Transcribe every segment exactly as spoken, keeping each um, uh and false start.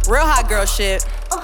Real hot girl shit.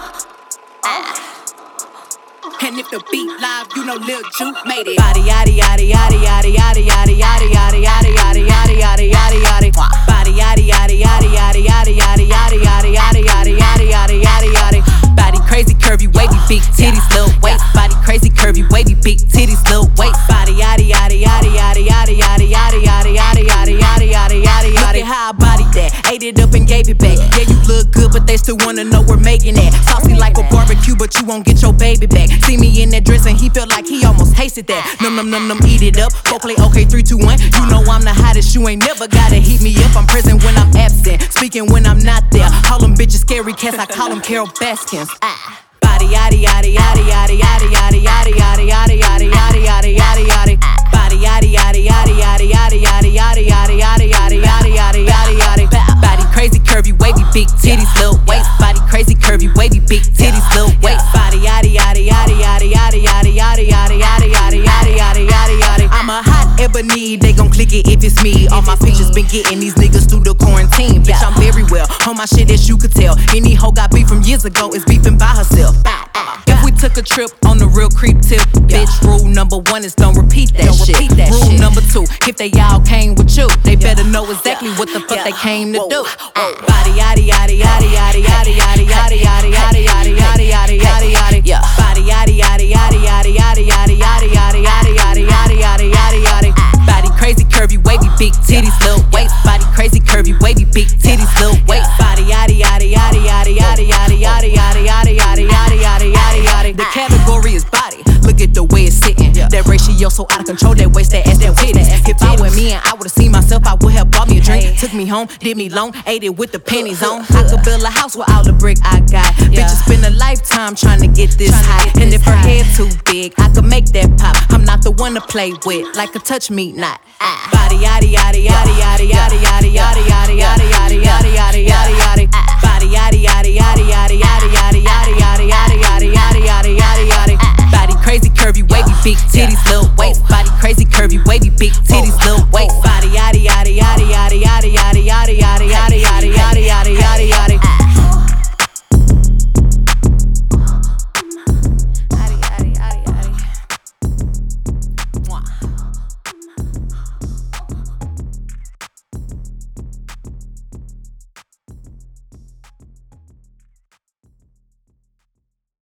And if the beat live, you know Lil Ju made it. Body yaddy yaddy yaddy yaddy yaddy yaddy yaddy yaddy yaddy yaddy yaddy yaddy yaddy yaddy. Body yaddy yaddy yaddy yaddy yaddy yaddy yaddy yaddy yaddy yaddy yaddy yaddy yaddy yaddy. Body crazy curvy wavy big titties little waist. Body crazy curvy wavy big titties little waist. Body yaddy yaddy yaddy yaddy yaddy yaddy yaddy yaddy yaddy yaddy yaddy yaddy yaddy. Look at how I bodied that, ate it up and gave it back. Yeah, you look good, but they still wanna know we're making that. Saucy like a barbecue, but you won't get your baby back. See me in that dress and he felt like he almost tasted that. Num num num num, eat it up. Go play okay, three, two, one. You know I'm the hottest, you ain't never gotta heat me up. I'm present when I'm absent, speaking when I'm not there. Call them bitches scary cats, I call them Carol Baskins. Ah. Body yaddy yaddy yaddy yaddy yaddy yaddy yaddy yaddy yaddy yaddy yaddy yaddy yaddy yaddy. Body yaddy yaddy yaddy yaddy yaddy yaddy yaddy yaddy yaddy yaddy yaddy yaddy yaddy yaddy. Body crazy curvy wavy big titties little waist. Body crazy curvy wavy big titties little waist. Body yaddy yaddy yaddy yaddy yaddy yaddy yaddy yaddy yaddy yaddy yaddy yaddy yaddy yaddy. I'm a hot ebony, they gon' click it if it's me. All my pictures been getting these niggas through the quarantine. Bitch, I'm very well on my shit as you could tell. Any hoe got beef from years ago is beefing by herself. If we took a trip on the real creep tip, bitch, rule number one is don't repeat that don't shit. Repeat that rule shit. number two, if they all came with you, they better know exactly what the fuck they came to do. Body yaddy yaddy yaddy yaddy yaddy yaddy yaddy yaddy yaddy yaddy yaddy yaddy yaddy yaddy. Body yaddy yaddy yaddy yaddy yaddy yaddy yaddy yaddy yaddy yaddy yaddy yaddy yaddy yaddy. Body crazy curvy wavy big titties little waist. Body crazy curvy wavy big titties little waist. Body yaddy yaddy yaddy yaddy yaddy yaddy yaddy yaddy yaddy yaddy yaddy yaddy yaddy yaddy. The category is body. Look at the way it's sitting. That ratio so out of control. That waist, that ass, that titties. If I were me and I would've seen myself, I would have bought me a drink. Took me home, did me long, ate it with the pennies on. I could build a house with all the brick I got. Bitches spend a lifetime trying to get this high. And if her head too big, I could make that pop. I'm not the one to play with, like a touch me not. Body yaddy yaddy yaddy yaddy yaddy yaddy yaddy yaddy yaddy yaddy yaddy yaddy yaddy yaddy. Body yaddy yaddy yaddy yaddy yaddy yaddy yaddy yaddy yaddy yaddy yaddy yaddy yaddy yaddy. Body crazy curvy wavy big titties little waist. Body crazy curvy wavy big titties little waist. Body yaddy yaddy yaddy